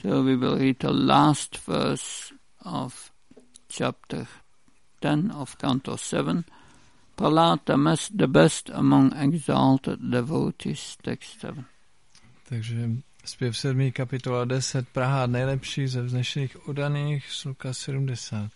So we will read the last verse of chapter 10 of Canto 7. Prahlad, the best among exalted devotees, text 7. Takže zpěv 7. kapitola 10, Prahlad, nejlepší ze vznešených oddaných, sloka 70.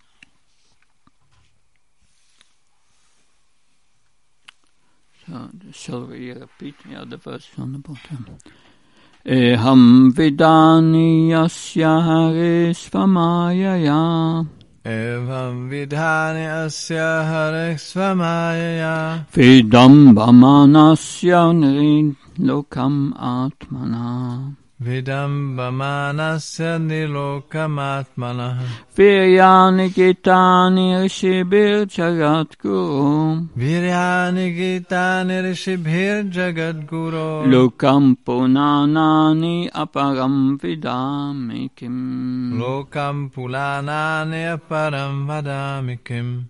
So, shall we repeat? Yeah, the verse on the bottom. Eham vidani yasya hare svamayaya. Evam vidhani asya hare svamayaya. Vidambamanasya nilokam atmana. Vidambamanasya nilokamatmanah. Viryani gitani rishibir jagadguru. Viryani gitani rishibhir jagadguru. Lokam punanani aparam vidamikim. Lokam pulanani aparam vadamikim.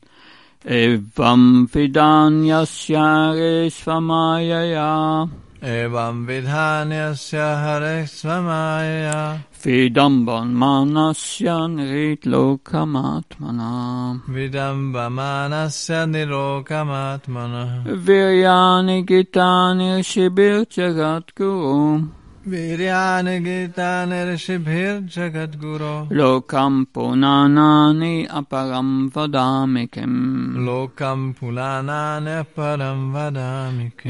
Evam vidanyasya svamayaya. Evam vidhanyasya hare svamayaya. Vidambamanasya nritlokamatmana. Vidambamanasya nilokamatmanah. Viryani gitani shibir jagadguru. Viryani gitani rishibhir jagadguru. Lokam punanani aparam vadamikim. Lokam pulanani aparam vadamikim.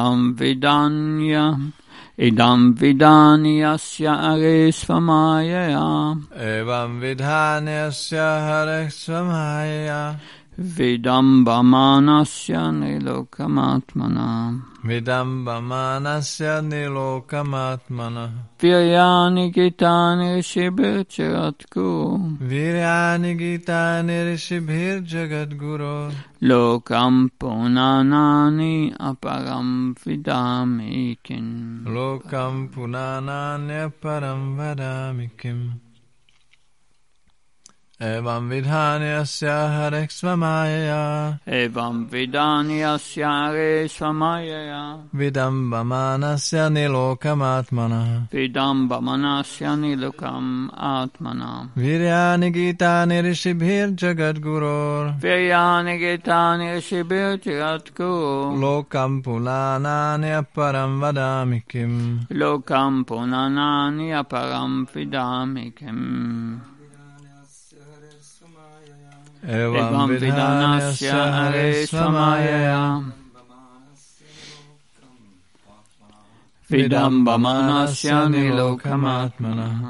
Idam vidanyasya hare svamayaya. Evam vidhanyasya hare svamayaya. Vidambamanasya nilokamatmana. Vidambamanasya nilokamatmanah. Viryani gitani shibir jagadguru. Viryani gitani rishibhir jagadguru. Lokam punanani aparam vidamikim. Lokam punanani aparam vadamikim. Evam vidhanyasya hare svamayaya. Evam vidanyasya hare svamayaya. Vidambamanasya nilokamatmanah. Vidambamanasya nilokam atmana. Viryani gitani rishibhir jagadguru. Viryani gitani shibir jagadguru. Lokam pulanani aparam vadamikim. Lokam punanani aparam vidamikim. Evam vidhanasya hare svamayaya. Vidambamanasya nilokamatmanah.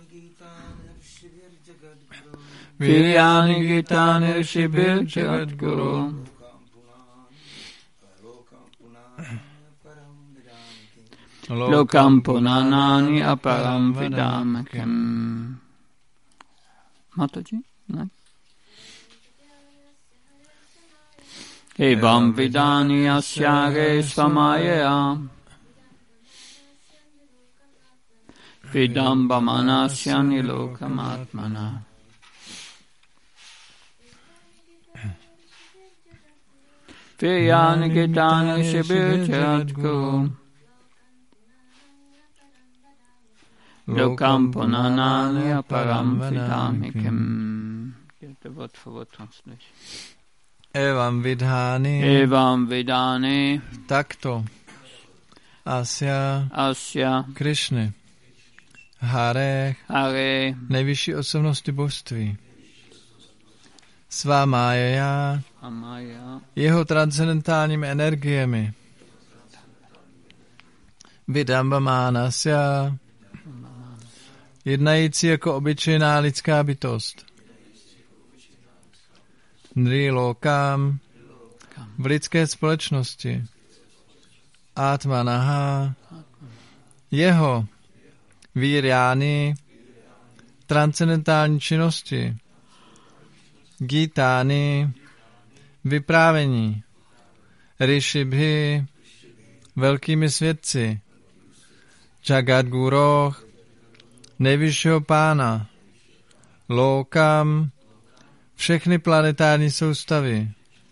Viryani gitani shibir jagadguru. Lokam punanani aparam vidamikim. Mataji? No? Evam vidanyasya hare svamayaya. Vidambamanasya nilokamatmana. Viryani gitani shibir jagadguru. Lokam punanani aparam vidamikim. The word for word translation. Evam vidhani. Takto. Asya. Krishny. Hare. Nejvyšší osobnosti božství. Svamayaya. Jeho transcendentálními energiemi. Vidambamanasya. Jednající jako obyčejná lidská bytost. Nrilokam. V lidské společnosti. Atmanaha. Jeho. Víryány. Transcendentální činnosti. Gitány. Vyprávění. Rishibhi. Velkými svědci. Jagadguru. Nejvyššího pána. Lokam. Všechny planetární soustavy.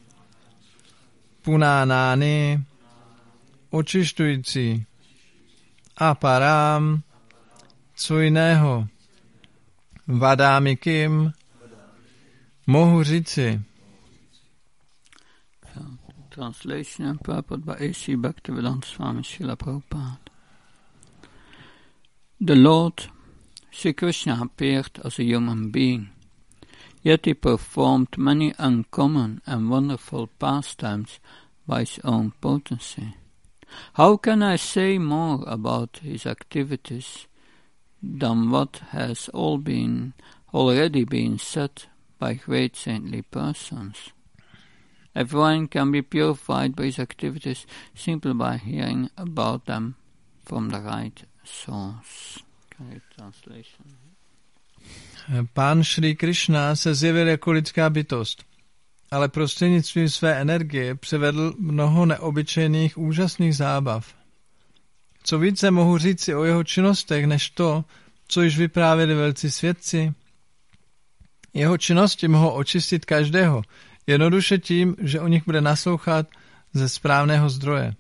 Punánány. Očišťující. Aparám. Co jiného? Vadámi kim? Mohu říci. Translation and purport by A.C. Bhaktivedanta Swami Srila Prabhupada. The Lord, Sri Krishna, appeared as a human being, yet he performed many uncommon and wonderful pastimes by his own potency. How can I say more about his activities than what has already been said by great saintly persons? Everyone can be purified by his activities simply by hearing about them from the right source. Translation. Pán Šrý Krishna se zjevil jako lidská bytost, ale prostřednictvím své energie převedl mnoho neobyčejných úžasných zábav. Co více mohu říci o jeho činnostech, než to, co již vyprávěli velcí svědci? Jeho činnosti mohou očistit každého, jednoduše tím, že o nich bude naslouchat ze správného zdroje.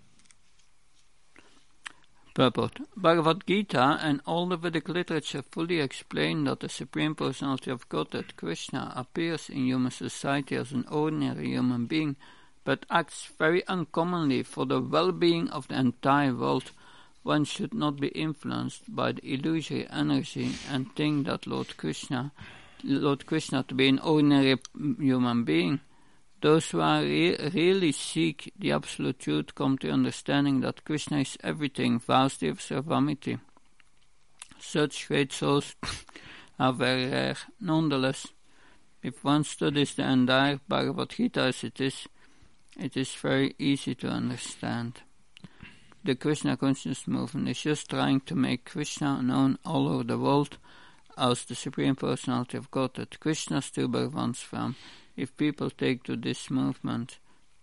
Purport. Bhagavad Gita and all the Vedic literature fully explain that the Supreme Personality of Godhead, Krishna, appears in human society as an ordinary human being, but acts very uncommonly for the well-being of the entire world. One should not be influenced by the illusory energy and think that Lord Krishna to be an ordinary human being. Those who are really seek the absolute truth come to understanding that Krishna is everything, Vasudev Sarvamiti. Such great souls are very rare. Nonetheless, if one studies the entire Bhagavad Gita as it is very easy to understand. The Krishna consciousness movement is just trying to make Krishna known all over the world as the Supreme Personality of Godhead. Krishna's two Bhagavans from. If people take this movement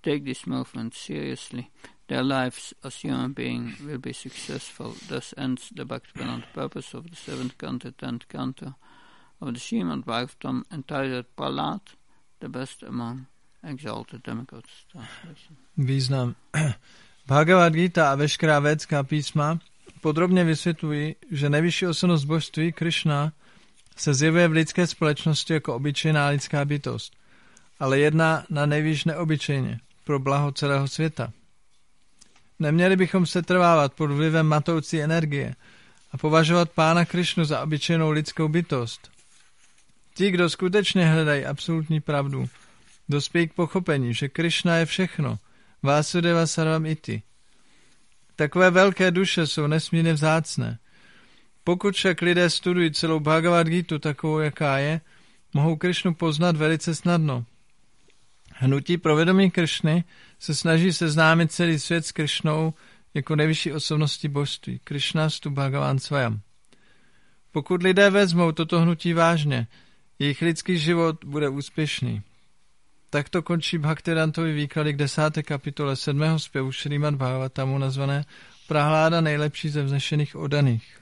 seriously, their lives as human beings will be successful. Thus ends the Bhaktivedanta purpose of the 7th canto, 10th canto of the Srimad Bhagavatam, entitled Prahlad, the best among exalted demigods. Význam. Bhagavad Gita a veškerá védská písma podrobně vysvětlují, že nejvyšší osobnost božství Krishna se zjevuje v lidské společnosti jako obyčejná lidská bytost, ale jedná na nejvíc neobyčejně, pro blaho celého světa. Neměli bychom se trvávat pod vlivem matoucí energie a považovat Pána Krišnu za obyčejnou lidskou bytost. Ti, kdo skutečně hledají absolutní pravdu, dospějí k pochopení, že Krišna je všechno, Vasudeva Sarvam Iti. Takové velké duše jsou nesmírně vzácné. Pokud však lidé studují celou Bhagavad Gitu takovou, jaká je, mohou Krišnu poznat velice snadno. Hnutí pro vědomí Krišny se snaží seznámit celý svět s Krišnou jako nejvyšší osobností božství, Krišnastu Bhagavan Svayam. Pokud lidé vezmou toto hnutí vážně, jejich lidský život bude úspěšný. Takto končí Bhaktivedantový výklady k 10. kapitole 7. zpěvu Šrímad Bhagavatamu nazvané Prahláda, nejlepší ze vznešených oddaných.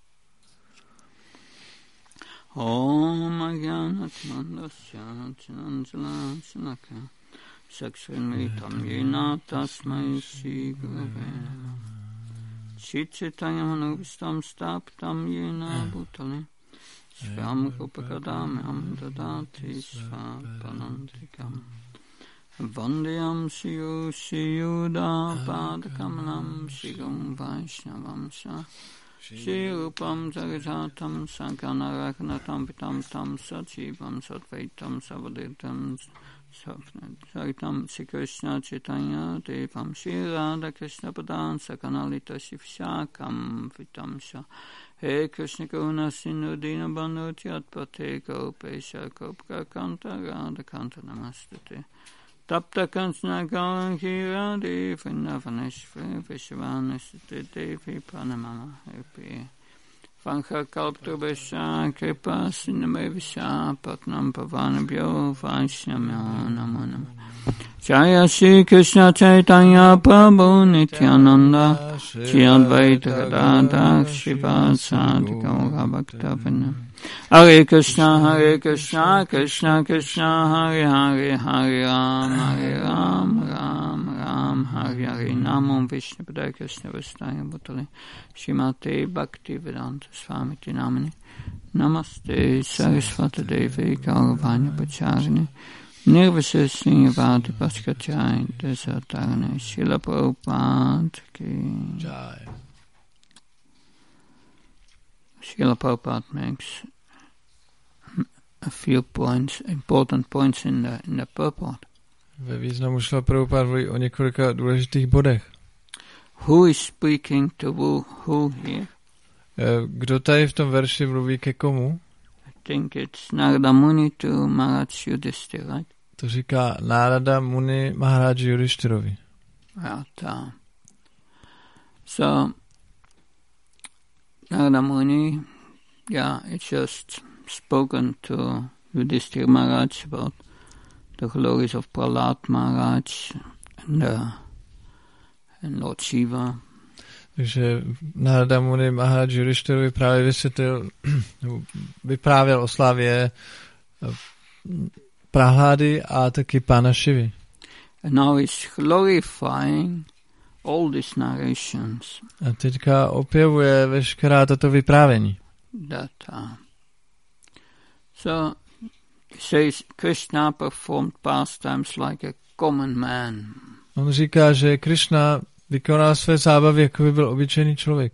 Om Agyanatmandasya Chananjala Shanaka Sakshrimritam Yena Tasmai Sri Gurave Chichitayam Anuvistam Staptam Yena Bhutale Svam Rupakadam Am Dadati Svapanantikam Vandeyam Shiyu Shiyuda Padakamanam Shigum Vaishnavam Shah Shri Rupam Jagajatam Sankana Ragnatam Pitam Tam Sachivam Satvaitam Savaditam Saritam Shri Krishna Chaitanya Devam Shri Radha Krishna Padan Sakanalita Shivshakam Vitamsha He Krishna Karuna Sindhu Dina Bandhu Tyatpate Gopesha Gopka Kanta Radha Kanta Namastute Tapta Kansna Galanki Radhi Vrindavaneshvara Vishwanasute Devi Pranamama Happy Vankha Kalptrubhasha Kripa Sindhamevisha Patnam Pavanabhyo Vaishnamyo Namo Namo Jaya Shri Krishna Chaitanya Prabhu Nityananda Shri Advaita Gadadhar Srivasadi Gaura Bhaktavinam Hare Krishna, Krishna Krishna, Hare Hare, Hare Ram, Ram Ram. Ram Hari Hari Namam Vishnu Padaya Krishna Vastaya Bhutale Shrimate Bhakti Vedanta Swamiti Namani Namaste Saraswati Devi Gauravanya Pacharini Nirvasesni Vadi Paskachai Desatarane Srila Prabhupada Ki Jai. Srila Prabhupada makes a few points, important points in the purport. Ve významu Šrila Prabhupada mluví o několika důležitých bodech. Who is speaking to who here? Kdo tady v tom verši mluví ke komu? I think it's Narada Muni to Maharaj Yudhishthira, right? To říká Nárada Muni Maharaj Yudhishtirovi. Right. So, Narada Muni, it's just spoken to Yudhishthira Maharaj about the glories of Prahlad Maharaj and Lord Shiva. Takže Nárada Muni Maharaj Yudhishtirovi právě vyprávěl o slávě Prahlády a taky Pána Šivy. And now he's glorifying all these narrations. A teďka opěvuje veškerá tato vyprávění. So he says Krishna performed pastimes like a common man. On říká, že Krishna vykonal své zábavy, jako by byl obyčejný člověk.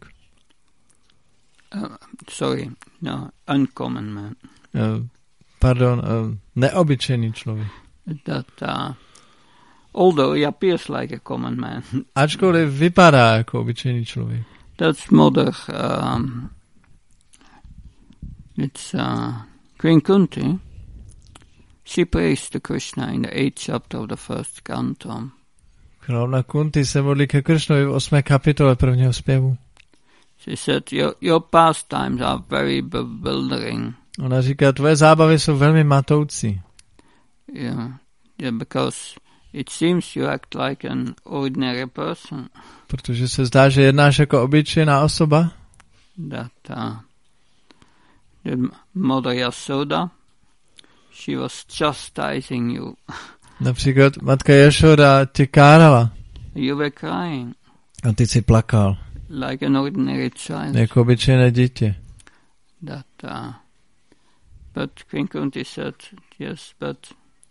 Uncommon man. Neobyčejný člověk. Although he appears like a common man. Ačkoliv vypadá jako obyčejný člověk. That's mother, it's Queen Kunti. She prays to Krishna in the 8th chapter of the first canto. Královna Kunti se modlí ke Krishnovi v 8. kapitole prvního zpěvu. She said, your pastimes are very bewildering. Ona říká, tvoje zábavy jsou velmi matoucí. Yeah, because it seems you act like an ordinary person. Protože se zdá, že jednáš jako obyčejná osoba. The mother Yasoda, she was chastising you. Například matka Jašoda tě kárala. You were crying. A ty si plakal. Like an ordinary child. Jako obyčejné dítě. But Queen Kunti said, yes, but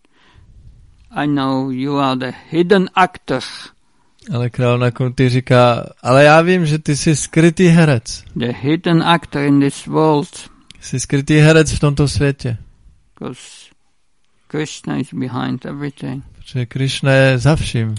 I know you are the hidden actor. Ale královna Kunti říká, ale já vím, že ty jsi skrytý herec. The hidden actor in this world. Jsi skrytý herec v tomto světě. Because Krishna is behind everything. Protože Krishna je za vším.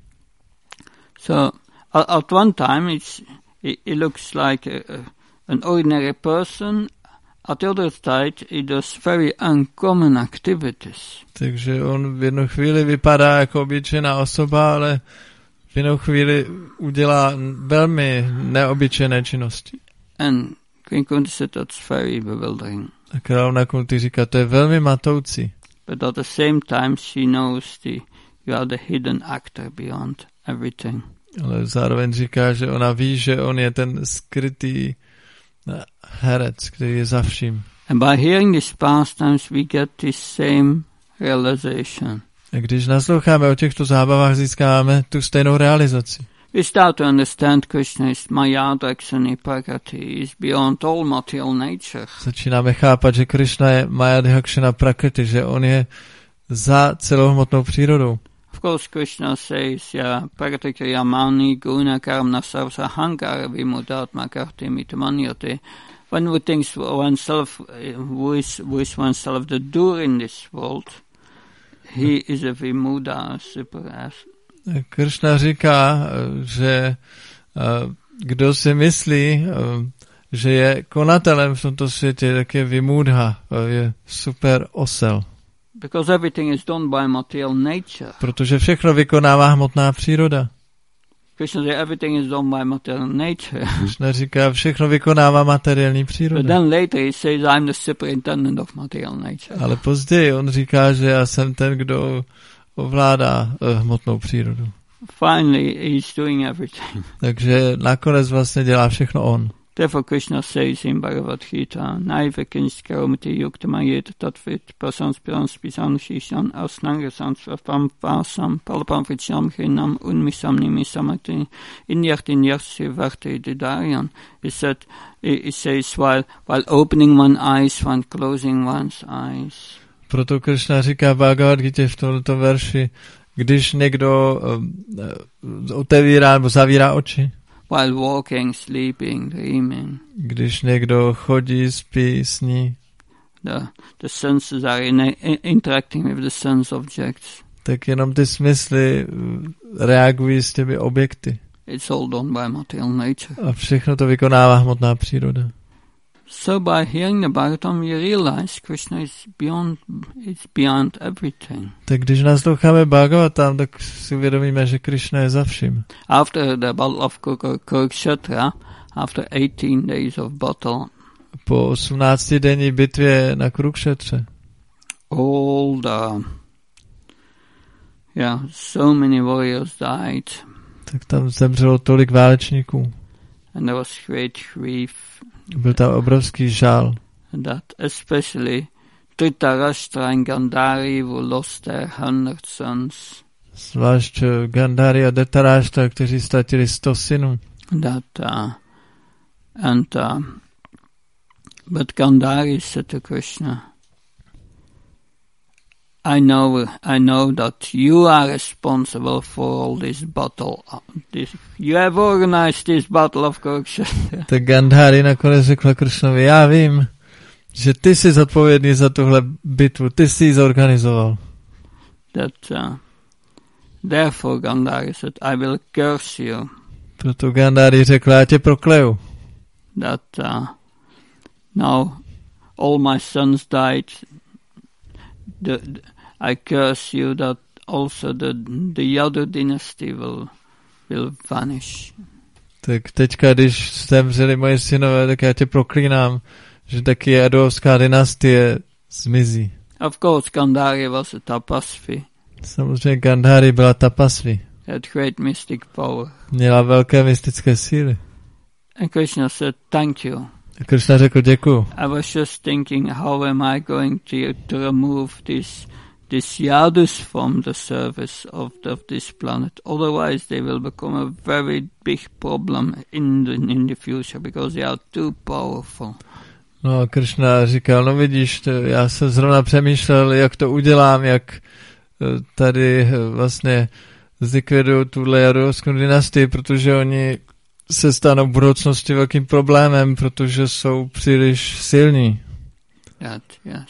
So at one time it looks like an ordinary person. At the other side it does very uncommon activities. Takže on v jednu chvíli vypadá jako obyčejná osoba, ale v jinou chvíli udělá velmi neobyčejné činnosti. And Queen Kunti said that's very bewildering. A královna Kunti říká, to je velmi matoucí. But at the same time she knows you are the hidden actor beyond everything. Ale zároveň říká, že ona ví, že on je ten skrytý herec, který je za vším. And by hearing these pastimes we get this same realization. A když nasloucháme o těchto zábavách, získáváme tu stejnou realizaci. We start to understand Krishna is Mayadakshani Prakriti, is beyond all material nature. Začínáme chápat, že Krishna je Mayadakshana Prakriti, že on je za celou hmotnou přírodou. Of course Krishna says, Prakriti Yamani Guna Karmna Sarvasa Hankara Vimudatma Karti Mitamanyate. One who thinks oneself, who is oneself the doer in this world, he is a Vimuda super. Krishna říká, že kdo si myslí, že je konatelem v tomto světě, tak je vimudha, je super osel. Because everything is done by material nature. Protože všechno vykonává hmotná příroda. Krishna says everything is done by material nature. Krishna říká, všechno vykonává materiální příroda. But then later he says I'm the superintendent of material nature. Ale později on říká, že já jsem ten, kdo ovládá hmotnou přírodu. Finally he's doing everything. Takže nakonec vlastně dělá všechno on. Therefore Krishna says in Bhagavad Gita, Naiva kinskaramati yuktamayet tatvit prasanspirans pisan shishan asnangasans vapam vasam palapam vicham hinam unmisam nimisamati inyarsi varte didarian. It says while opening one's eyes, while closing one's eyes. Proto Krishna říká Bhagavad Gita v tomto verši, když někdo otevírá nebo zavírá oči. While walking, sleeping, dreaming. Když někdo chodí, spí, sní. The senses are interacting with the sense objects. Tak jenom ty smysly reagují s těmi objekty. It's all done by material nature. A všechno to vykonává hmotná příroda. So by hearing the Bhagavatam, we realize Krishna is beyond everything. Tak když nasloucháme Bhagavatam, tak si uvědomíme, že Krishna je za vším. After the battle of Kurukshetra, after 18 days of battle, po 18denní bitvě na Kurukšetře, so many warriors died. Tak tam zemřelo tolik válečníků. And there was great grief. Byl tam obrovský žál. That especially Dhritarashtra and Gandhari who lost their 100 sons. Zvlášť Gandhari a Dhritarashtra, kteří ztratili 100 synů. But Gandhari said to Krishna, I know that you are responsible for all this battle. You have organized this battle of Kurukshetra. Tak Gandhari nakonec řekl Krishnovi, já vím, že ty jsi zodpovědný za tuhle bitvu, ty jsi ji zorganizoval. Therefore Gandhari said, I will curse you. Proto Gandhari řekl, já tě prokleju. Now all my sons died. I curse you that also the Yadu dynasty will vanish. Tak teďka, když zemřeli moje synové, tak já tě proklínám, že taky Jadovská dynastie zmizí. Of course, Gandhari was a tapasvi. Samozřejmě Gandhari byla tapasvi. Had great mystic power. Měla velké mystické síly. And Krishna said, thank you. A Krishna řekl, děkuju. I was just thinking, how am I going to remove these Yadus from the surface of this planet? Otherwise, they will become a very big problem in the future because they are too powerful. No a Krishna říkal, no vidíš, já jsem zrovna přemýšlel, jak to udělám, jak tady vlastně zlikviduju tuhle Jadovskou dynastii, protože oni se stanou v budoucnosti velkým problémem, protože jsou příliš silní. Yes.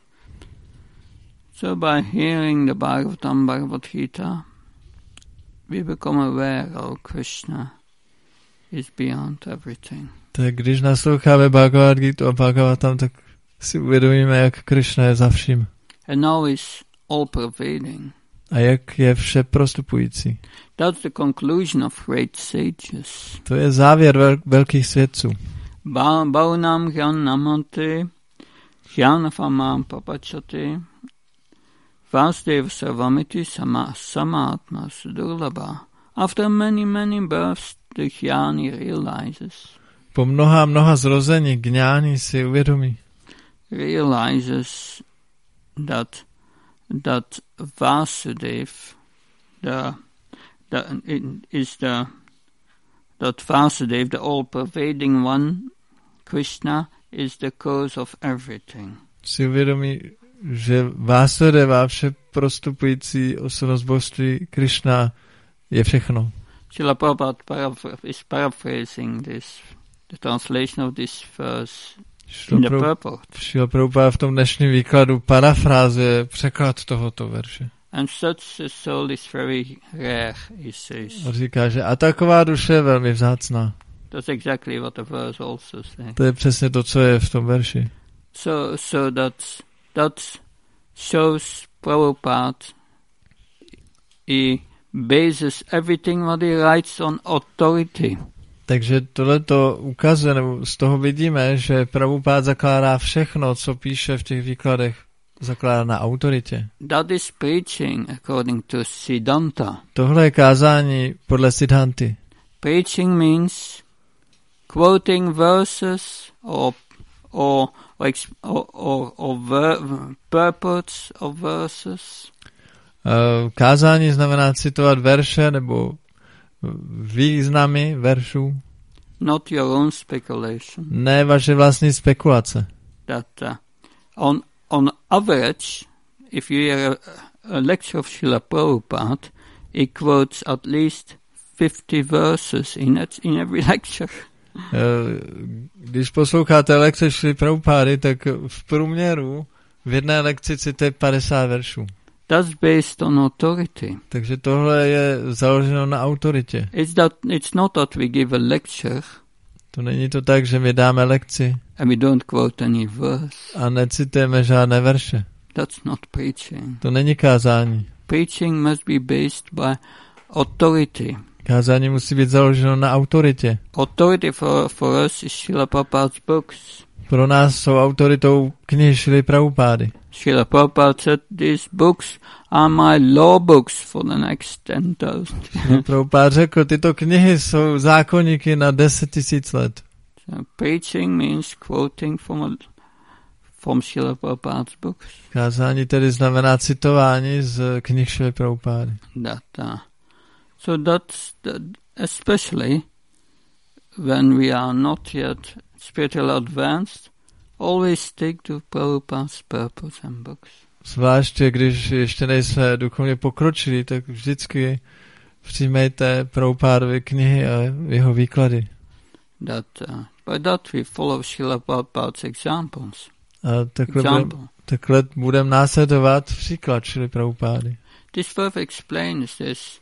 So by hearing the Bhagavatam, Bhagavad Gita, we become aware of Krishna is beyond everything. Tak když nasloucháme Bhagavad Gita a Bhagavatam, tak si uvědomíme, jak Krishna je za vším. And now is all pervading. A jak je vše prostupující. That's the conclusion of great sages. To je závěr velkých svědců. Bhaunam jnanamante, jnanafamam papachate, Vasudeva sarvamiti samatma sudurlabha. After many births, the jnani realizes. Po mnoha zrození gnjáni si uvědomí. Realizes that Vasudev, that Vasudev, the all-pervading one, Krishna, is the cause of everything. Si uvědomí, že Vásudeva, vše prostupující osobnost božství, Krishna je všechno. Srila Prabhupada is paraphrasing this, the translation of this verse in the purport. Srila Prabhupada v tom dnešním výkladu parafrázuje překlad tohoto verše. And such a soul is very rare, he says. On říká, že a taková duše je velmi vzácná. That's exactly what the verse also says. To je přesně to, co je v tom verši. So that shows Prabhupada he bases everything what he writes on authority. Takže tohleto ukazuje, nebo z toho vidíme, že Prabhupada zakládá všechno, co píše v těch výkladech, zakládá na autoritě. That is preaching according to Siddhanta. Tohle je kázání podle Siddhanty. Preaching means quoting verses or purports of verses. Kázání znamená citovat verše nebo významy veršů. Not your own speculation. Ne vaše vlastní spekulace. That on average, if you hear a lecture of Srila Prabhupada, he quotes at least 50 verses in every lecture. Když posloucháte lekce Šrily Prabhupády, tak v průměru v jedné lekci cituje 50 veršů. That's based on authority. Takže tohle je založeno na autoritě. It's not that we give a lecture. To není to tak, že my dáme lekci And we don't quote any verse. A necitujeme žádné verše. That's not preaching. To není kázání. Preaching must be based by authority. Kázání musí být založeno na autoritě. Authority for us is Srila Prabhupada's books. Pro nás jsou autoritou knihy Šrily Prabhupády. Srila Prabhupada said these books are my law books for the next 10,000. Prabhupád řekl, tyto knihy jsou zákoníky na 10 000 let. So preaching means quoting from Srila Prabhupada's books. Kázání tedy znamená citování z knih Šrily Prabhupády. So that's especially when we are not yet spiritually advanced, always stick to Prabhupada's purpose and books. Zvláště když ještě nejsme duchovně pokročilí, tak vždycky přijmejte Prabhupádovy knihy a jeho výklady. By that we follow Srila Prabhupada's examples. A takhle budeme následovat příklad Šrily Prabhupády. This verse explains this.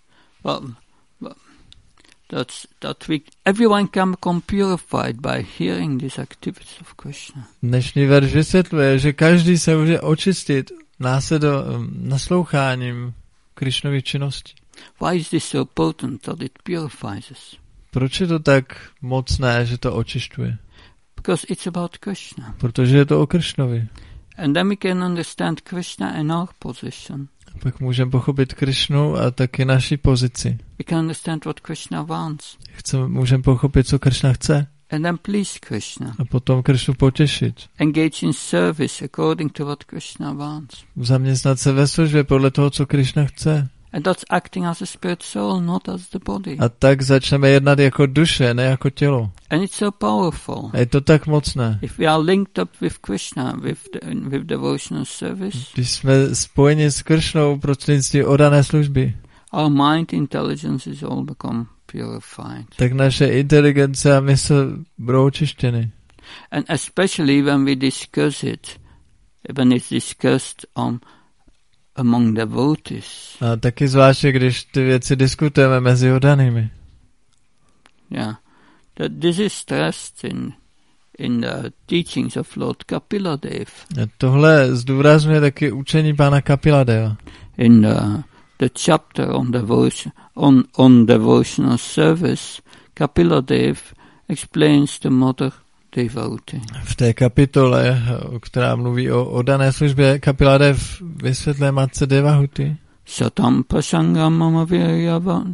Everyone can become purified by hearing these activities of Krishna. Dnešní verš vysvětluje, že každý se může očistit nasloucháním Krishnových činností. Why is this so potent that it purifies us? Proč je to tak mocné, že to očišťuje? Because it's about Krishna. Protože je to o Krishnovi. And then we can understand Krishna and our position. Pak můžeme pochopit Krishnu a taky naši pozici. We can understand what Krishna wants. Můžeme pochopit, co Krishna chce. And then please Krishna. A potom Krishnu potěšit. Engage in service according to what Krishna wants. Zaměstnat se ve službě podle toho, co Krishna chce. And that's acting as a spirit soul, not as the body. A tak začneme jednat jako duše, ne jako tělo. And it's so powerful. A je to tak mocné. If we are linked up with Krishna, with devotional service, když jsme spojeni s Krishnou prostřednictvím oddané služby, our mind intelligence is all become purified. Tak naše inteligence a mysl budou očištěny. And especially when we discuss it, when it's discussed among devotees. A taky zvláště, když ty věci diskutujeme mezi oddanými. Yeah. This is stressed in the teachings of Lord Kapiladeva. Tohle zdůrazňuje taky učení pána Kapiladeva. In the chapter on devotional service, Kapiladeva explains the mother devotee. V té kapitole, která mluví o oddané službě, Kapiladev vysvětluje matce Devahuti. Satam pasangam mama virya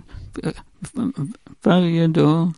varyedo.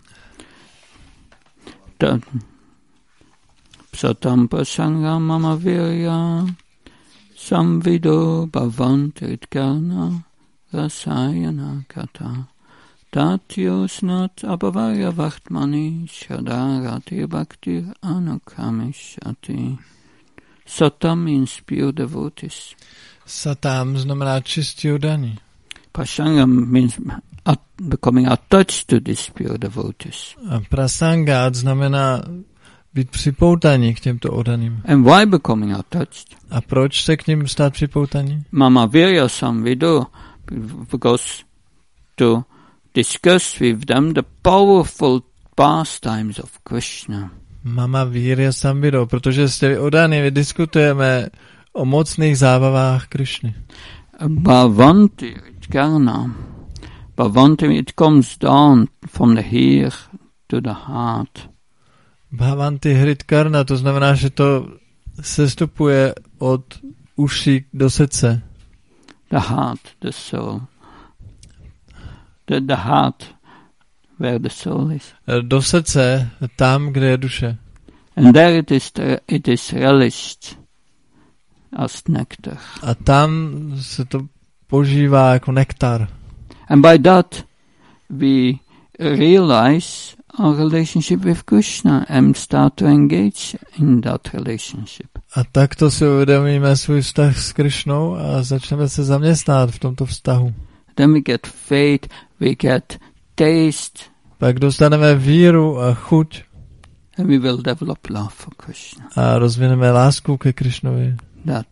Satam pasangam mama virya samvido bhavantit karna rasayana kata. Tatyosnat abhavarya vahtmani shadarati bhaktir anukamishati. Satam means pure devotees. Satam znamená čistí oddaní. Prasangam means becoming attached to these pure devotees. A prasangat znamená být připoutaní k těmto oddaným. And why becoming attached? A proč se k ním stát připoutaní? Mama virya samvido, because to discuss with them the powerful pastimes of Krishna. Mama virya samvido, protože s těmi oddanými diskutujeme o mocných zábavách Krishny. Bhavanti karna. Bhavanti, it comes down from the ear to the heart. Bhavanti hritkarna, to znamená, že to sestupuje od uší do srdce. The heart, the soul. The heart, where the soul is. Do srdce, tam, kde je duše. And there it is relished as nectar. A tam se to požívá jako nektar. And by that we realize our relationship with Krishna and start to engage in that relationship. A takto si uvědomíme svůj vztah s Krišnou a začneme se zaměstnat v tomto vztahu. Then we get faith, we get taste. Pak dostaneme víru a chuť. And we will develop love for Krishna. A rozvineme lásku ke Krišnovi. That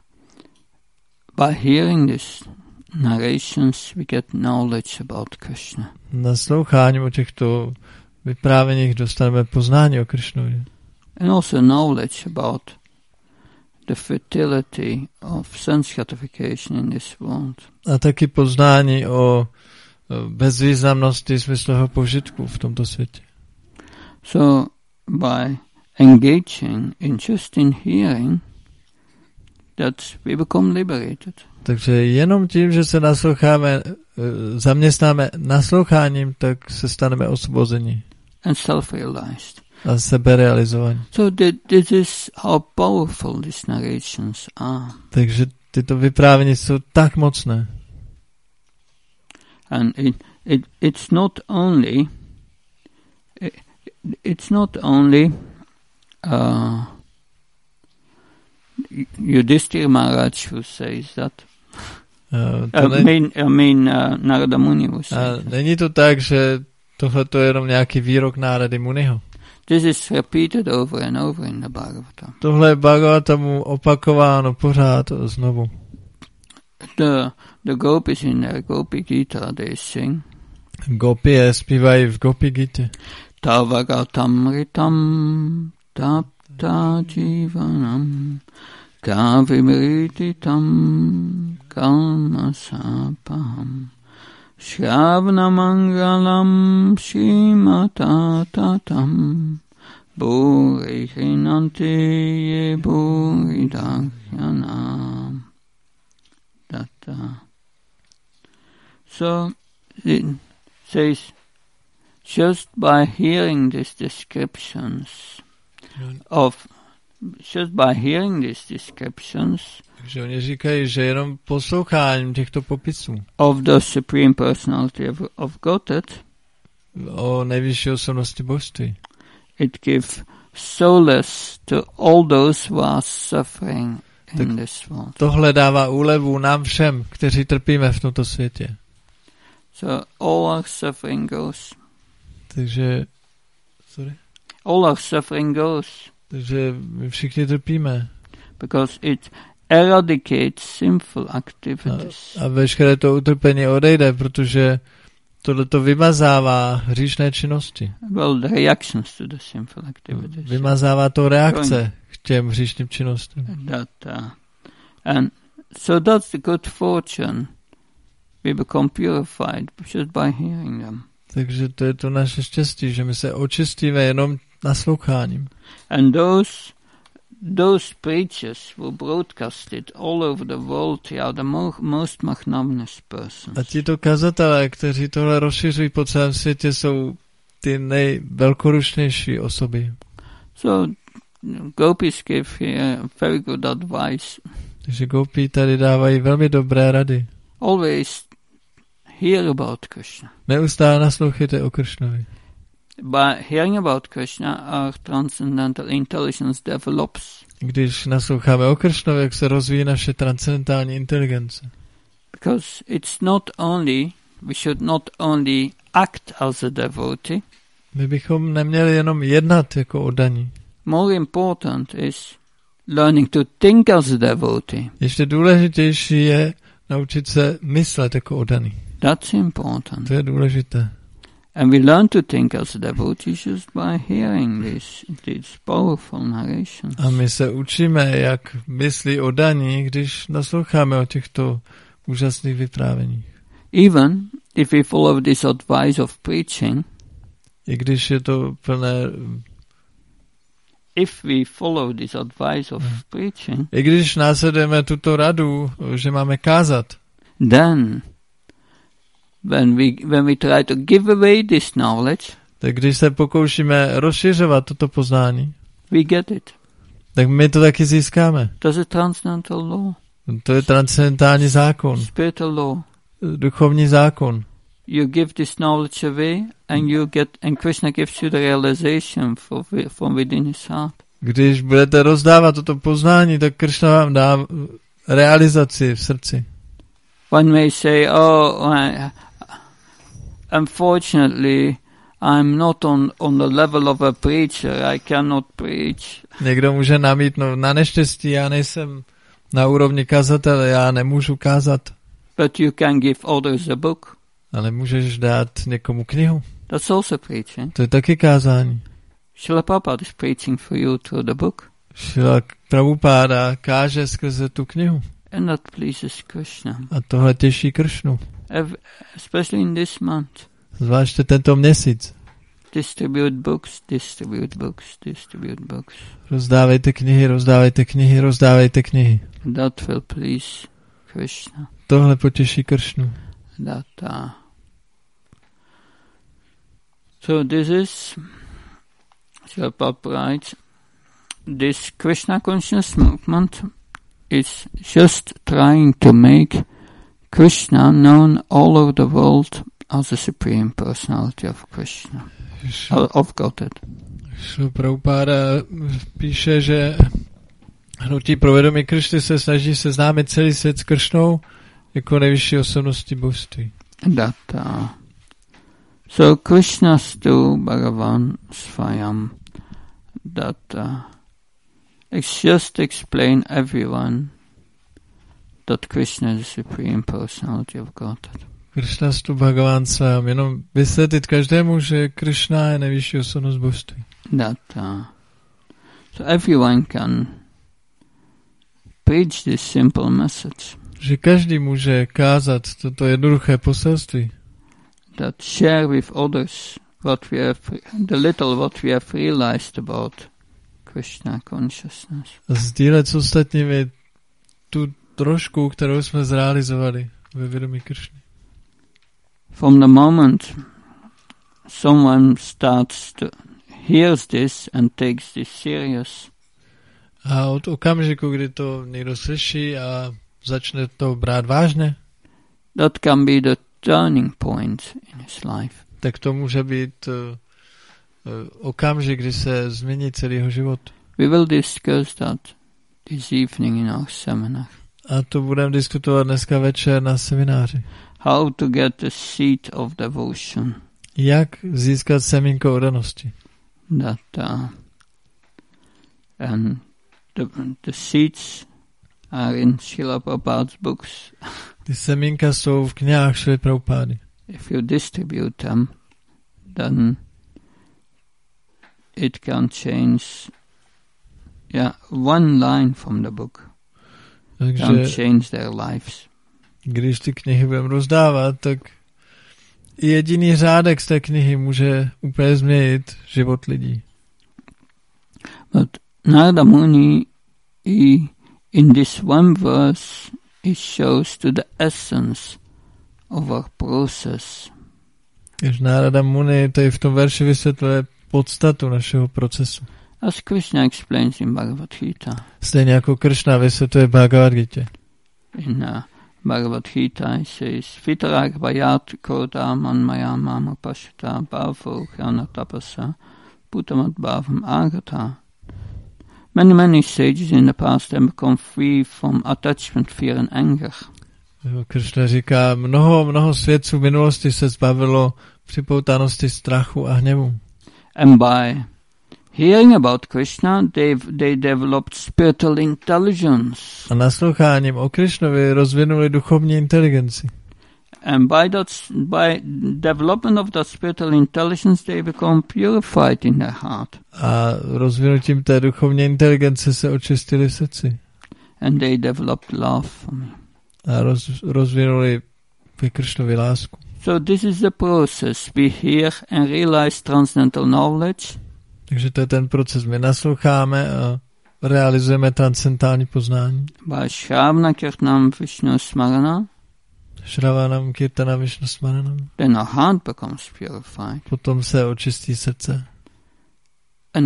by hearing these narrations we get knowledge about Krishna. Nasloucháním o těchto vyprávěních dostaneme poznání o Krišnovi. And also knowledge about the fertility of sense gratification in this world. A taky poznání o bezvýznamnosti smyslového požitku v tomto světě. So by engaging in hearing, that we become liberated. Takže jenom tím, že se zaměstnáme nasloucháním, tak se staneme osvobozeni. And self-realized. A seberealizovaní. So this is how powerful these narrations are. Takže tyto vyprávění jsou tak mocné. And it's not only Yudhishthira Maharaj who says that. Narada Muni who says that. Není to tak, že tohle to je jenom nějaký výrok Nárady Muniho. This is repeated over and over in the Bhagavatam. Tohle je Bhagavatamu opakováno pořád znovu. The gopis in their Gopi Gita, they sing. Gopie zpívají v Gopi Gita. Tavagatamritam tapta jivanam kavimrititam kalmasapaham Shravnamangalam Shrimatatam Bhurihinanti Bhuridakyanam. So it says, just by hearing these descriptions že oni říkají, že jenom posloucháním těchto popisů of the Supreme Personality of Godhead, o nejvyšší osobnosti božství, it gives solace to all those who are suffering in this world. Tohle dává úlevu nám všem, kteří trpíme v tomto světě. So all our suffering goes. Takže all our suffering goes. Takže my všichni trpíme. Because it eradicates sinful activities. A veškeré to utrpení odejde, protože tohleto vymazává hříšné činnosti. Well, the reactions to the sinful activities. Vymazává to reakce k těm hříšným činnostem. And so that's the good fortune. We become purified just by hearing them. Takže to je to naše štěstí, že my se očistíme jenom nasloucháním. And those preachers who broadcasted all over the world, they are the most magnanimous persons. A tito kazatelé, kteří tohle rozšiřují po celém světě, jsou ty nejvelkorušnější osoby. So gopis give here very good advice. Takže gopi tady dávají velmi dobré rady. Always hear about Krishna. Neustále naslouchejte o Krishnovi. By hearing about Krishna, our transcendental intelligence develops. Když nasloucháme o Krishnovi, jak se rozvíjí naše transcendentální inteligence. Because we should not only act as a devotee. My bychom neměli jenom jednat jako oddaní. More important is learning to think as a devotee. Ještě důležitější je naučit se myslet jako oddaný. That's important. To je důležité. And we learn to think as a devotee just by hearing these powerful narrations. A my se učíme, jak myslí oddaní, když nasloucháme o těchto úžasných vyprávěních. Even if we follow this advice of preaching, i když je to plné if we follow this advice of preaching, i když následujeme tuto radu, že máme kázat, then when we try to give away this knowledge, tak když se pokoušíme rozšiřovat toto poznání, we get it. tak my to taky získáme. That's a transcendental law. To je transcendentální zákon. Spiritual law. Duchovní zákon. You give this knowledge away and Krishna gives you the realization from within his heart. Když budete rozdávat toto poznání, tak Krishna vám dá realizaci v srdci. One may say, unfortunately, I'm not on the level of a preacher. I cannot preach. Někdo může namítnout, na neštěstí já nejsem na úrovni kazatele, já nemůžu kázat. But you can give others a book. Ale můžeš dát někomu knihu. That's also preaching. To je taky kázání. Srila Prabhupada is preaching for you through the book. Srila Prabhupada káže skrze tu knihu. And that pleases Krishna. A tohle těší Kršnu. Especially in this month. Zvláště tento měsíc. Distribute books, distribute books, distribute books. Rozdávejte knihy, rozdávejte knihy, rozdávejte knihy. That will please Krishna. Tohle potěší Kršnu. So this is upright. This Krishna conscious movement is just trying to make Krishna known all over the world as the Supreme Personality of Krishna, of Godhead. Prabhupada píše, že hnutí pro vědomí Kršny se snaží seznámit celý svět s Kršnou jako nejvyšší osobností božství. So Krishnastu Bhagavan Svayam it's just explain everyone that Krishna is the Supreme Personality of Godhead. Krishnastu Bhagavan Svayam, jenom vysvětlit každému, že Krishna je nejvyšší osobnost božství. So everyone can preach this simple message. Že každý může kázat toto jednoduché poselství. That share with others the little what we have realized about Krishna consciousness. Sdílet s ostatními tu trošku, kterou jsme zrealizovali ve vědomí Kršny. From the moment someone hears this and takes this serious. A od okamžiku, kdy to někdo slyší a začne to brát vážně, that can be the turning point in his life. Tak to může být okamžik, kdy se změní celý jeho život. We will discuss that this evening in our seminar. A to budeme diskutovat dneska večer na semináři. How to get the seed of devotion. Jak získat semínko oddanosti. And the seeds are in Srila Prabhupada's books. Ty semínka jsou v knihách Srily Prabhupády. If you distribute them, then it can change one line from the book. Takže can change their lives. Když ty knihy budeme rozdávat, tak i jediný řádek z té knihy může úplně změnit život lidí. But Narada Muni, in this one verse, he shows to the essence of our process. Když Narada Muni tady v tom verši vysvětluje podstatu našeho procesu. As Krishna explains in Bhagavad Gita. Stejně jako Krishna vysvětluje v Bhagavad Gita. In Bhagavad Gita he says, Vitaragvayat koda manmaya mama pashita bhavo jnana tapasa puttamat bhavam agata. Many sages in the past have become free from attachment, fear and anger. Krishna říká, mnoho svědců v minulosti se zbavilo připoutanosti, strachu a hněvu. And by hearing about Krishna, they developed spiritual intelligence. A nasloucháním o Krishnovi rozvinuli duchovní inteligenci. And by development of that spiritual intelligence, they become purified in their heart. A rozvinutím té duchovní inteligence se očistili v srdci. And they developed love for me. A rozvinuli ke Krishnovi lásku. So this is the process. We hear and realize transcendental knowledge. Takže to je ten proces. My nasloucháme a realizujeme transcendentální poznání. By Shravana Kirtanam Vishnu Smarana. Shravanam Kirtanam Vishnu Smaranam. Then our heart becomes purified. Potom se očistí srdce. And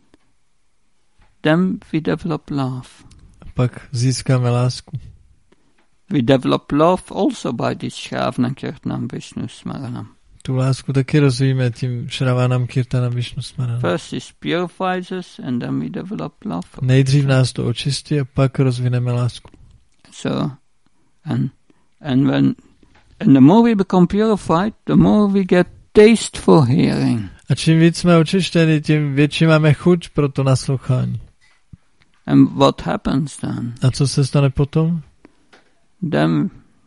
then we develop love. A pak získáme lásku. We develop love also by this Shravana Kirtanam Vishnu Smaranam. Tu lásku taky rozvíjíme tím Shravanam Kirtanam Vishnu Smaranam. First it purifies us and then we develop love. Nejdřív nás to očistí a pak rozvineme lásku. So, and the more we become purified, the more we get taste for hearing. A čím víc jsme očištěni, tím větší máme chuť pro to naslouchání. And what happens then? A co se stane potom? Then,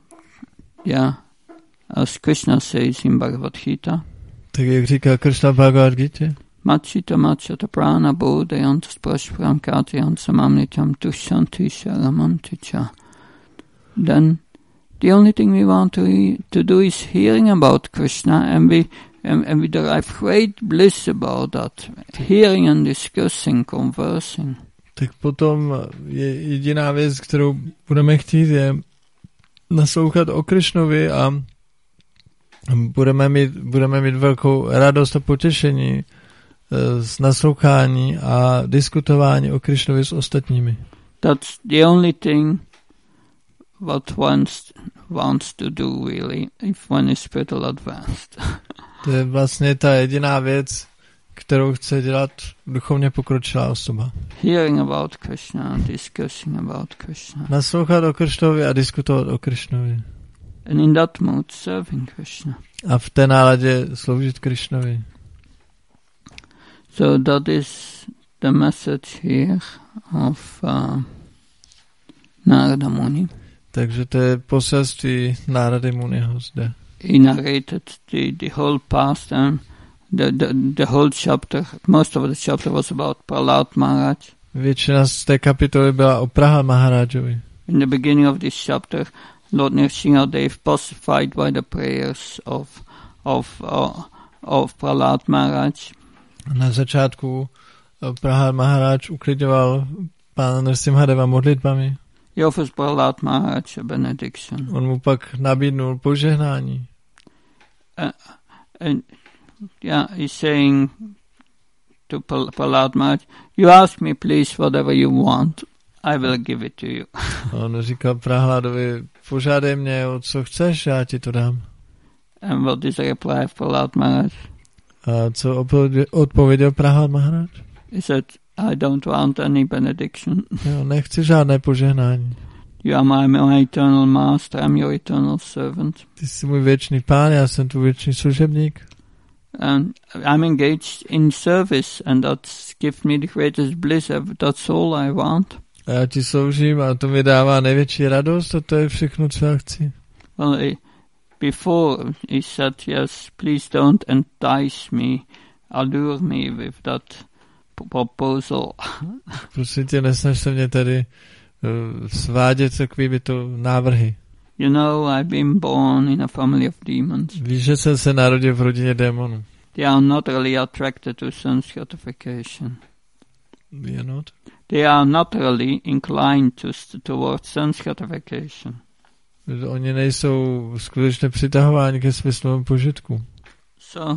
as Krishna says in Bhagavad Gita, Tak jak říká Krishna v Bhagavad Gita, Machita machata prana bodhayant sprashpram katayant samamnitam tushanti sharamanticha. Then the only thing we want to do is hearing about Krishna, and we derive great bliss about that, hearing and discussing, conversing. tak potom je jediná věc, kterou budeme chtít, je naslouchat o Krishnovi a budeme mít velkou radost a potěšení z naslouchání a diskutování o Krishnovi s ostatními. That's the only thing what wants to do really if one is spiritual advanced. To je vlastně ta jediná věc, kterou chce dělat duchovně pokročilá osoba. Hearing about Krishna, discussing about Krishna. Naslouchat o Krishnovi a diskutovat o Krishnovi. And in that mood serving Krishna. A v té náladě sloužit Krishnovi. So that is the message here of Narada Muni. Takže to je poselství Nárady Muniho zde. He narrated the whole past and the whole chapter. Most of the chapter was about Prahlad Maharaj. Většina z té kapitoly byla o Prahlad Maharajovi. In the beginning of this chapter, Lord Nrsimhadev, pacified by the prayers of Prahlad Maharaj. Na začátku Prahlad Maharaj uklidňoval pána Nrsimhadeva modlitbami. He offers Prahlad Maharaj a benediction. On mu pak nabídnul požehnání. And he's saying to Prahlad Maharaj, you ask me please whatever you want, I will give it to you. On říkal Prahladovi, požádej mě o co chceš, já ti to dám. And what is the reply of Prahlad Maharaj? A co odpověděl Prahlad Maharaj? He said, I don't want any benediction. Jo, nechci žádné požehnání. You are my eternal master, I'm your eternal servant. Ty jsi můj věčný pán, já jsem tu věčný služebník. And I'm engaged in service, and that's gives me the greatest bliss. That's all I want. A já ti sloužím a to mi dává největší radost a to je všechno, co já chci. Well, before he said, yes, please don't entice me, allure me with that proposal. Prosím tě, nesnaž se mě tady svádět takovými to návrhy. You know, I've been born in a family of demons. Víš, že jsem se narodil v rodině démonů. They are not really attracted to sense gratification. Not? They are naturally inclined towards sense gratification. Oni nejsou skutečně přitahováni ke smyslovému požitku. So,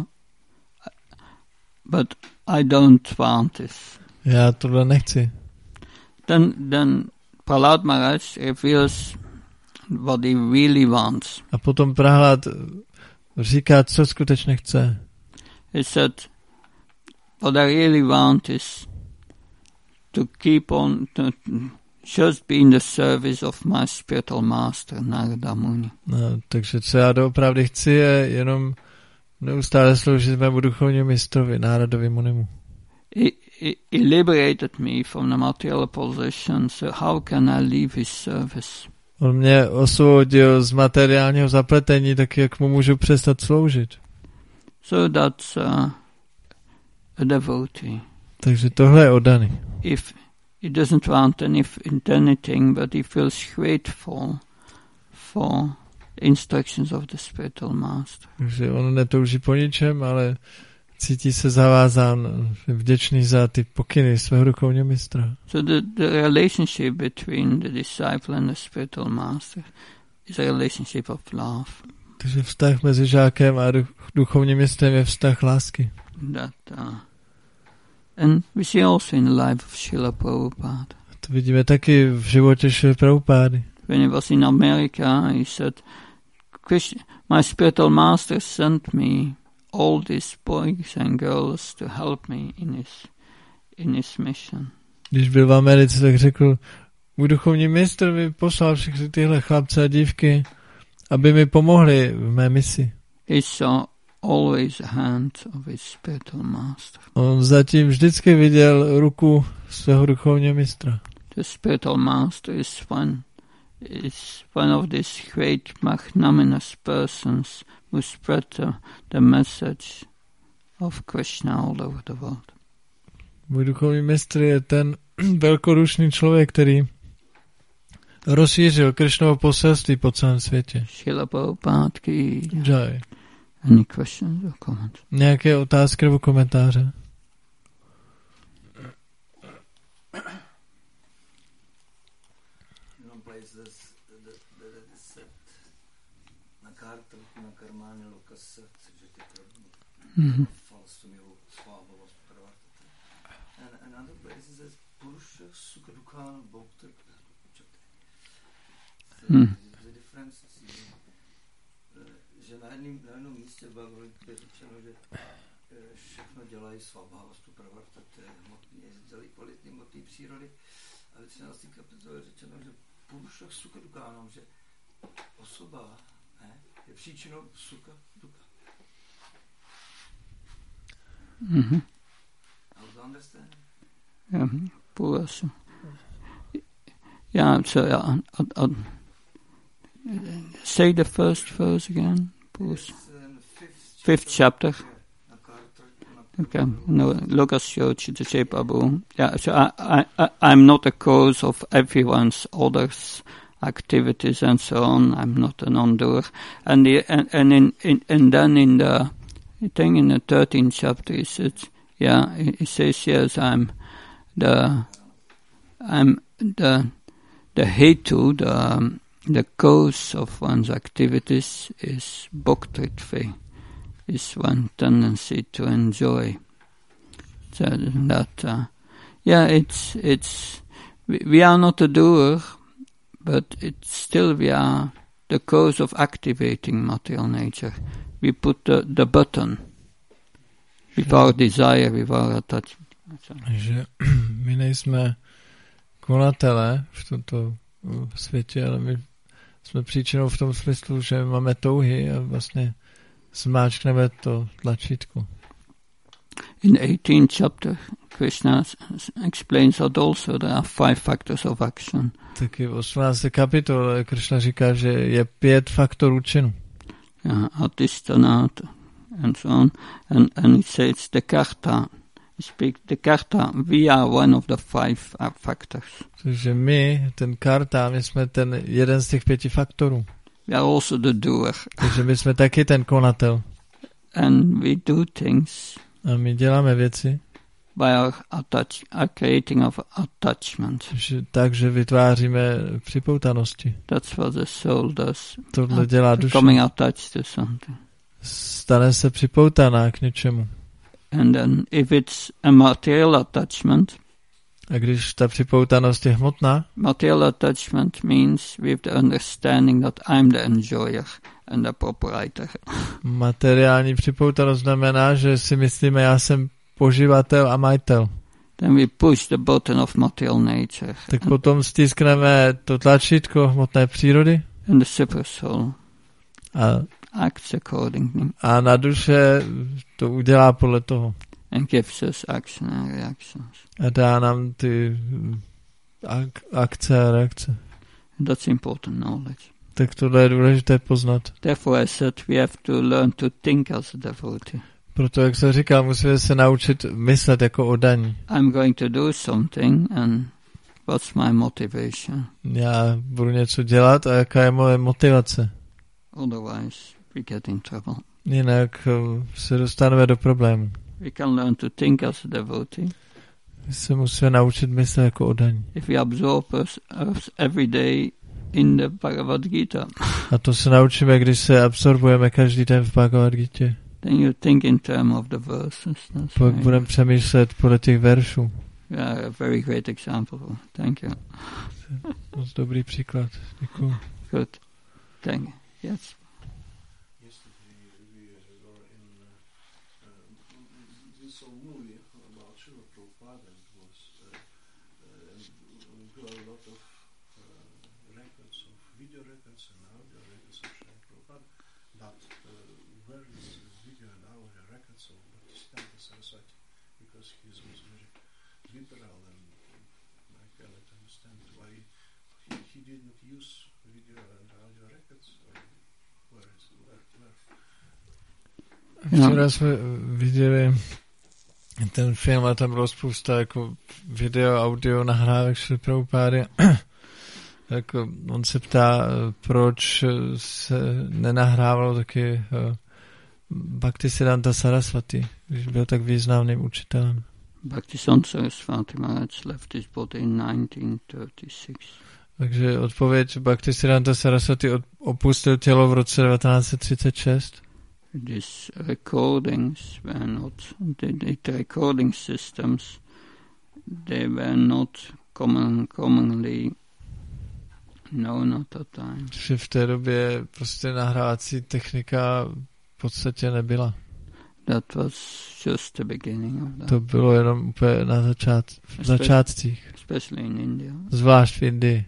but I don't want this. Já tohle nechci. Then Prahlad Maharaj reveals what he really wants. A potom Prahlad říká, co skutečně chce. He said, what I really want is to keep on, to just be in the service of my spiritual master, Narada Muni. No, takže co já doopravdy chci, je jenom neustále sloužit mému duchovnímu mistrovi, Náradovi Munimu. He liberated me from the material possessions, so how can I leave his service? On mě osvobodil z materiálního zapletení, tak jak mu můžu přestat sloužit. So that's a devotee. Takže tohle je oddaný. If he doesn't want anything, but he feels grateful for instructions of the spiritual master. Takže on netouží po ničem, ale cítí se zavázán, vděčný za ty pokyny svého duchovního mistra. So the relationship between the disciple and the spiritual master is a relationship of love. Takže vztah mezi žákem a duchovním mistrem je vztah lásky. And we see also in the life of Srila Prabhupada. To vidíme taky v životě Šrily Prabhupády. When he was in America, he said, my spiritual master sent me all these boys and girls to help me in his mission. Když byl v Americe, tak řekl, můj duchovní mistr mi poslal všechny tyhle chlapce a dívky, aby mi pomohli v mé misi. He saw always a hand of his spiritual master. On zatím vždycky viděl ruku svého duchovního mistra. The spiritual master is one of these great magnanimous persons who spread the message of Krishna all over the world. Můj duchovní mistr je ten velkodušný člověk, který rozšířil Krishnovo poselství po celém světě. Srila Prabhupada ki jai. Any questions or comments? Nějaké otázky nebo komentáře? Mm-hmm. The difference že na jednom místě v Bhagavad-gita je řečeno, že všechno dělají svabhavastu pravarta, to je hmotný, dělají kvalitní hmotný přírody. A v 13. kapitole je řečeno, že puruša sukha dukhanam, že osoba je příčinou sukha dukha. Mm-hmm. How to understand? Yeah, puruša. Yeah, so I'll say the first verse again, please. Fifth chapter. Okay, no, Lokasya Chittasya Prabhu. Yeah, so I'm not a cause of everyone's others' activities and so on. I'm not a non-doer. And then in the thing in the 13th chapter, he says, yes, I'm the hetu, the cause of one's activities is bhaktritva, is one tendency to enjoy. So that, we are not a doer, but it's still we are the cause of activating material nature. We put the button with our desire, with our attachment. Že my nejsme konatele v tomto světě, ale my jsme příčinou v tom smyslu, že máme touhy a vlastně zmáčkneme to tlačítko. In the 18th chapter, Krishna explains that also there are 5 factors of action. Taky v 18. kapitole Krishna říká, že je 5 faktorů činu. Adhisthana and so on. And he says the karta. We are one of the 5 factors. Takže my, ten karta, my jsme ten jeden z těch 5 faktorů. We are also the doer. Takže my jsme taky ten konatel. And we do things. A my děláme věci. By our creating of attachment. Takže vytváříme připoutanosti. That's what the soul does. Tohle dělá duše. Becoming attached to something. Stane se připoutaná k něčemu. And then if it's a material attachment, a když ta připoutanost je hmotná, material attachment means with the understanding that I'm the enjoyer and the proprietor. Materiální připoutanost znamená, že si myslíme, já jsem poživatel a majitel. Then we push the button of material nature. Tak potom stiskneme to tlačítko hmotné přírody. And the super soul acts accordingly. A na duše to udělá podle toho. And gives us action and reactions. A dá nám ty akce a reakce. And that's important knowledge. Tak tohle je důležité poznat. Therefore I said we have to learn to think as a devotee. Proto, jak se říká, musíme se naučit myslet jako oddaní. I'm going to do something and what's my motivation? Já budu něco dělat a jaká je moje motivace? Otherwise we get in trouble. Jinak se dostaneme do problému. We can learn to think as a devotee. My se musíme naučit myslet jako oddaní. If we absorb us every day in the Bhagavad Gita. A to se naučíme, když se absorbujeme každý den v Bhagavad Gita. Then you think in terms of the verses. Pak budeme přemýšlet podle těch veršů. Yeah, a very great example. Thank you. Moc dobrý příklad. Děkuji. Good. Thank you. Yes. Včera jsme viděli ten film a tam bylo spousta jako video, audio nahrávek Šrily Prabhupády. Jako on se ptá, proč se nenahrávalo taky Bhaktisiddhanta Saraswati, když byl tak významným učitelem. Bhaktisiddhanta Saraswati Maharaj left his body in 1936. Takže odpověď, Bhaktisiddhanta Saraswati opustil tělo v roce 1936. These recordings were not, the recording systems, they were not commonly known at that time. Že v té době prostě nahrávací technika v podstatě nebyla. That was just the beginning of that. To bylo jenom úplně na začátcích. Especially in India. Zvlášť v Indii.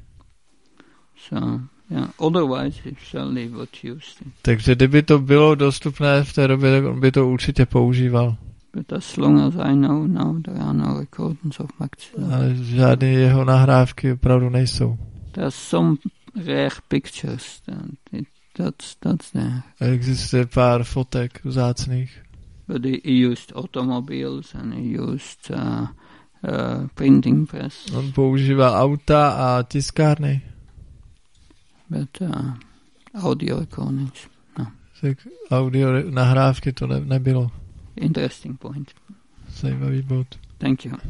So, yeah, otherwise he surely would use it. Takže kdyby to bylo dostupné v té době, tak on by to určitě používal. But as long as I know now, there are no recordings of Bhaktisiddhanta. Ale žádné jeho nahrávky opravdu nejsou. There are some rare pictures, that's there. Existuje pár fotek vzácných. But he used automobiles and he used printing press. On používal auta a tiskárny. But audio recordings, no. Tak audio nahrávky to nebylo. Interesting point. Zajímavý bod. Thank you.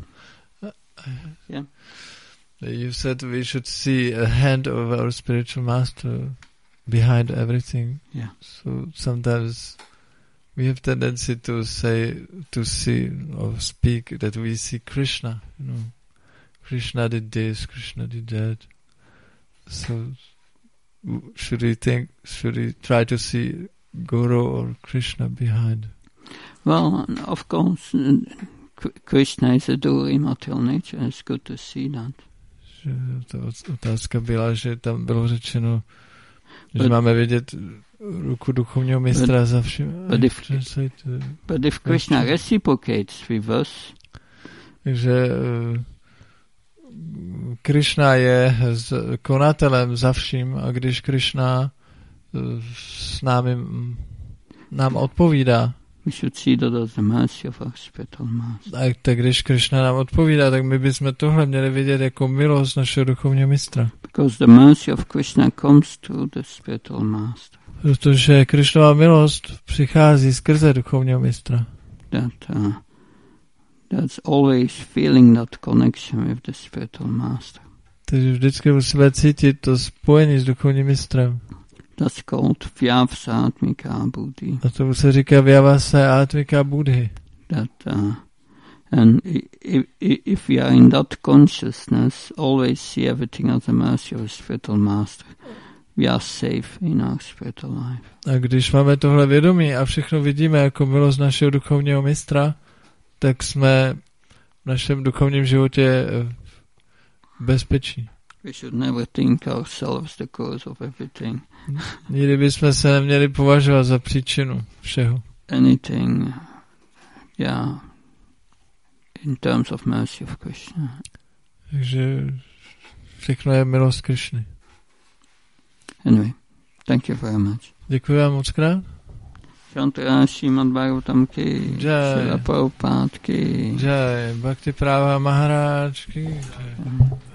Yeah. You said we should see a hand of our spiritual master behind everything. Yeah. So sometimes we have tendency to see or speak that we see Krishna. You know, Krishna did this, Krishna did that. So should we try to see Guru or Krishna behind? Well, of course, Krishna is a doer immaterial nature. It's good to see that. Ta otázka byla, že tam bylo řečeno, že máme vidět ruku duchovního mistra za vším. But if Krishna reciprocates with us, takže Krishna je konatelem za vším a když Krishna s nám odpovídá, we should see that as the mercy of our spiritual master. A tak když Krishna nám odpovídá, tak my bychom tohle měli vidět jako milost našeho duchovního mistra. Because the mercy of Krishna comes through the spiritual master. Protože Krishnova milost přichází skrze duchovního mistra. That's always feeling that connection with the spiritual master. Takže vždycky musíme cítit to spojení s duchovním mistrem. That's called Vyavasa Atmika Buddhi. A to se říká Vyavasa Atmika Buddhi. And if we are in that consciousness, always see everything as the mercy of a spiritual master, we are safe in our spiritual life. A když máme tohle vědomí a všechno vidíme jako milost našeho duchovního mistra, tak jsme v našem duchovním životě v bezpečí. We should never think ourselves the cause of everything. Nikdy bychom se neměli považovat za příčinu všeho. Anything, yeah, in terms of mercy of Krishna. Takže všechno je milost Krishny. Anyway, thank you very much. Děkuji vám moc krát. Shantara Srimad Bhagavatam ki, Srila Prabhupada ki, Jai, Bhakti Prabhupada Maharaj ki.